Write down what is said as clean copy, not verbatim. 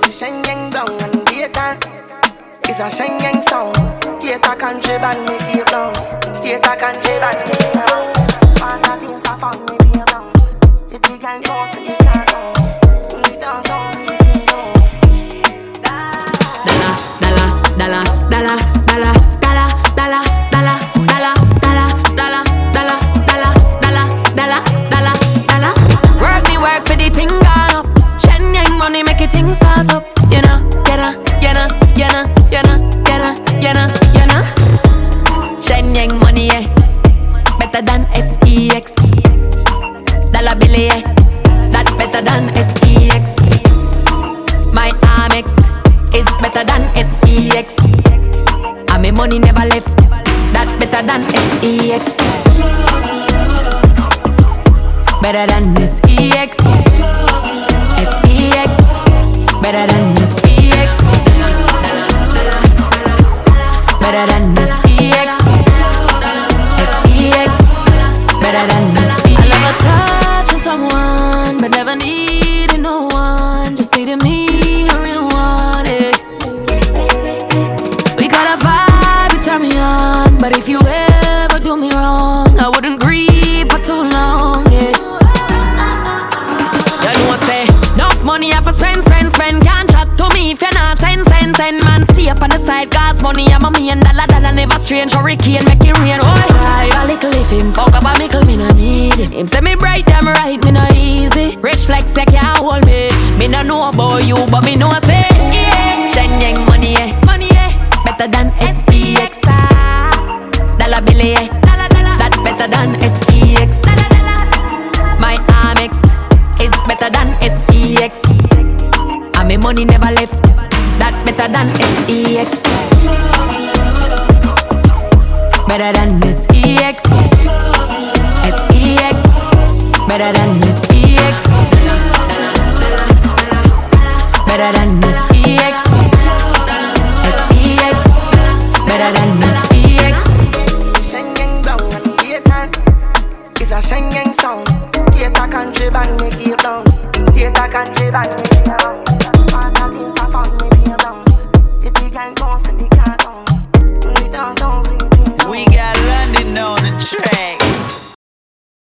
Shen Yang Dong and Data. It's a Shen Yang song. Data country band me deep down. Data country band me deep down. All the things are fun me deep down. The big and close to the car down. We don't know me deep down. Dala, dala, dala, dala, dala, dala, dala, dala, dala, dala, dala, dala, dala, dala, dala. Work me work for the thing gone up. Shen Yang money make it thing start up. You know, you know, you know, you know, you know, you know, you know, you know. Shen Yang money, yeah, better than SEX. Dollar bill, yeah, that better than SEX. My Amex is better than SEX. And my money never left. That better than SEX. Better than SEX. SEX. Better than SEX. Better than SEX. SEX. Better than SEX. I love touching someone, but never needed no one. Just needed me, I really want it. We got a vibe, it turn me on. But if you ever do me wrong, I wouldn't grieve for too long, yeah. You know what say? Enough money I for spend. Can't chat to me if you're not send. Man, stay up on the side, cause money I'm a $1,000,000. Never strange, hurricane make it rain. Oh, cry a little if him fuck up a mickle, me no need him. Him say me bright, I'm right, me no easy. Rich flex, you can't hold me. Me no know about you, but me know say, yeah. Shen Yang money, yeah, money, yeah, better than SEX. Dollar bill, yeah, that better than SEX. My Amex is better than SEX. And my money never left. That better than SEX. Better than SEX. SEX. Better than SEX. Better than SEX. SEX. Better than SEX.